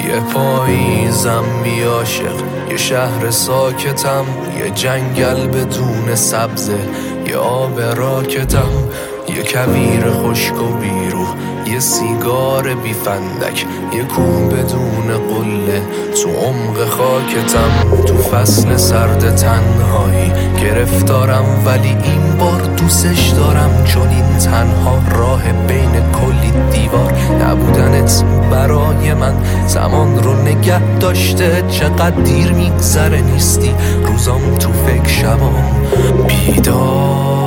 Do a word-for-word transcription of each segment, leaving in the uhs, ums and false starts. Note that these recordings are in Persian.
یه پاییزم بی عاشق، یه شهر ساکتم، یه جنگل بدون سبزه، یه آب راکتم، یه کویر خشک و بیروح، یه سیگار بی فندک، یه کوه بدون قله تو عمق خاکتم. تو فصل سرد تنهایی گرفتارم، ولی این بار دوستش دارم، چون این تنها راه بین کلی دیوار. نبودنت برای من زمان رو نگه داشته، چقدر دیر میگذره نیستی، روزام تو فکر شبام بیدار.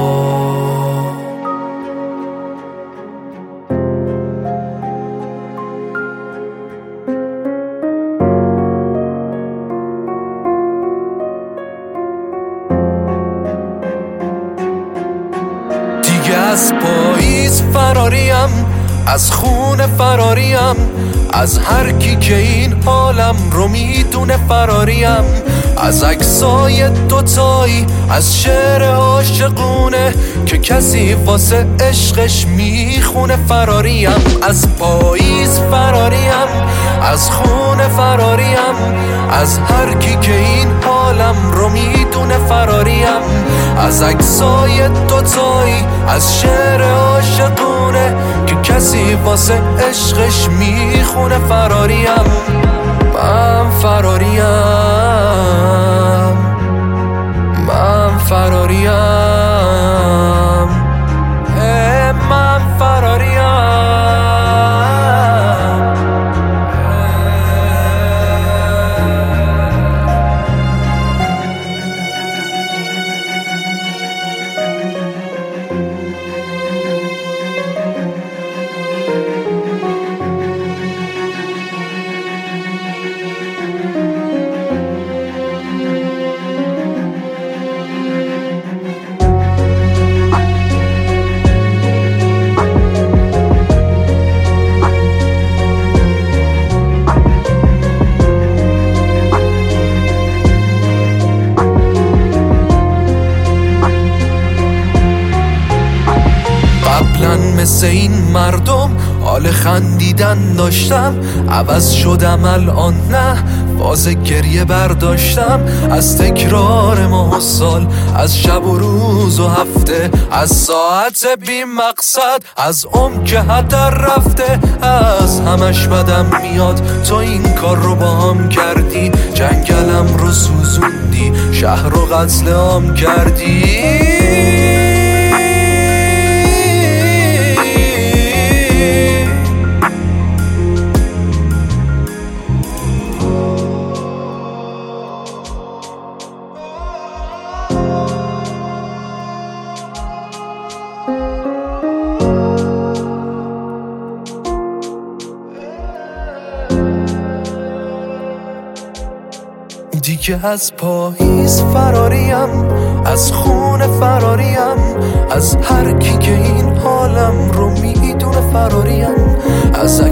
از پاییز فراریم، از خون فراریم، از هر کی که این حالم رو میدونه فراریم، از عکسای دوتایی، از شعر عاشقونه که کسی واسه عشقش میخونه فراریم. از پاییز فراریم، از خون فراریم، از هر کی که این حالم رو میدونه فراریم، از عکسای دوتایی، از شعر عاشقونه که کسی واسه عشقش میخونه فراریم. من فراریم، من فراریم، من فراریم. مثل این مردم حال خندیدن داشتم، عوض شدم الان نه، باز گریه برداشتم. از تکرار ماه و سال، از شب و روز و هفته، از ساعت بی مقصد، از عمر که هدر رفته. از همش بدم میاد تو این کار رو با هم کردی، جنگلم رو سوزوندی، شهر رو قتل عام کردی. دیگه از پاییز فراریم، از خون فراریم، از هر کی که این حالم رو میدونه فراریم، از